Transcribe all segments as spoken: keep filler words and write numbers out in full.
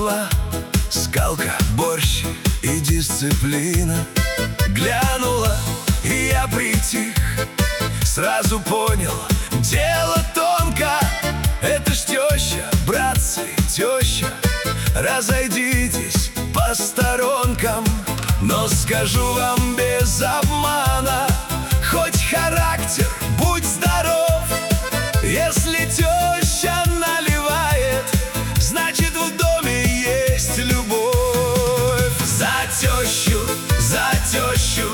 пошла скалка, борщ и дисциплина. Глянула, и я притих, сразу понял, дело тонко. Это ж теща, братцы, теща, разойдитесь по сторонкам. Но скажу вам без обмана, хоть характер, будь здоров. Если теща наливает, значит в доме есть любовь. За тещу, за тещу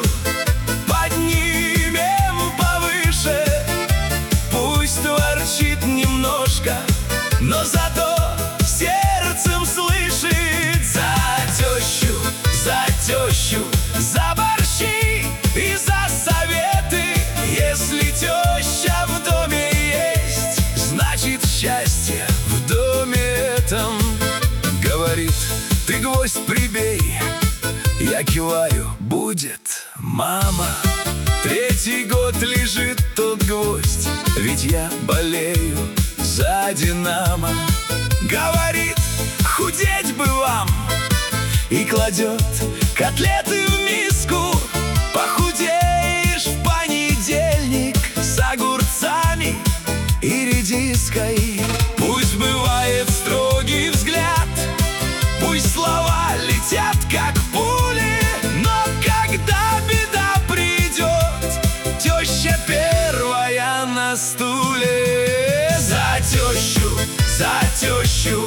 поднимем повыше. Пусть ворчит немножко, но зато сердцем слышит. За тещу, за тещу, за борщи и за советы. Если теща в доме есть, значит счастье в доме этом. Говорит, ты гвоздь прибей. Я киваю, будет, мама. Третий год лежит тот гвоздь, ведь я болею за «Динамо». Говорит, худеть бы вам, и кладет котлеты в миску. Похудеешь в понедельник с огурцами и редиской. Пусть бывает строгий взгляд, пусть слова летят как пули, но когда беда придет, теща первая на стуле. За тещу, за тещу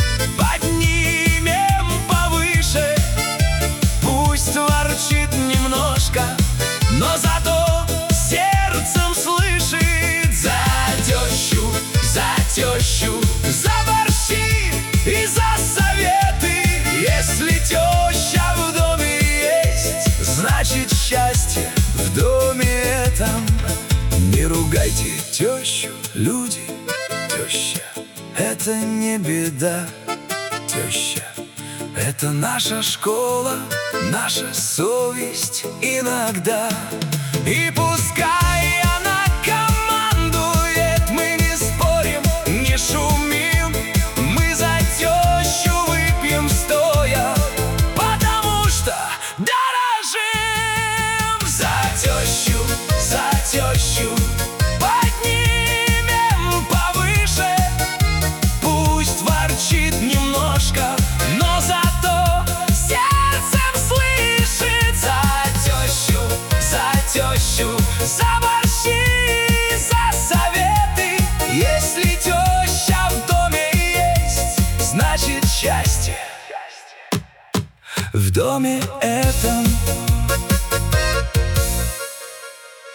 поднимем повыше. Пусть ворчит немножко, но зато сердцем слышит. За тещу, за тещу, за борщи и за советы. Если теща в доме есть, значит счастье в доме этом. Не ругайте тещу, люди, теща — это не беда. Теща — это наша школа, наша совесть иногда. И пускай она командует, мы не спорим, не шумим. Мы за тещу выпьем стоя, потому что дорожим. За тещу, за тещу поднимем повыше. Пусть ворчит немножко, но зато сердцем слышит. За тещу, за тещу, за борщи, за советы. Если теща в доме есть, значит счастье в доме этом.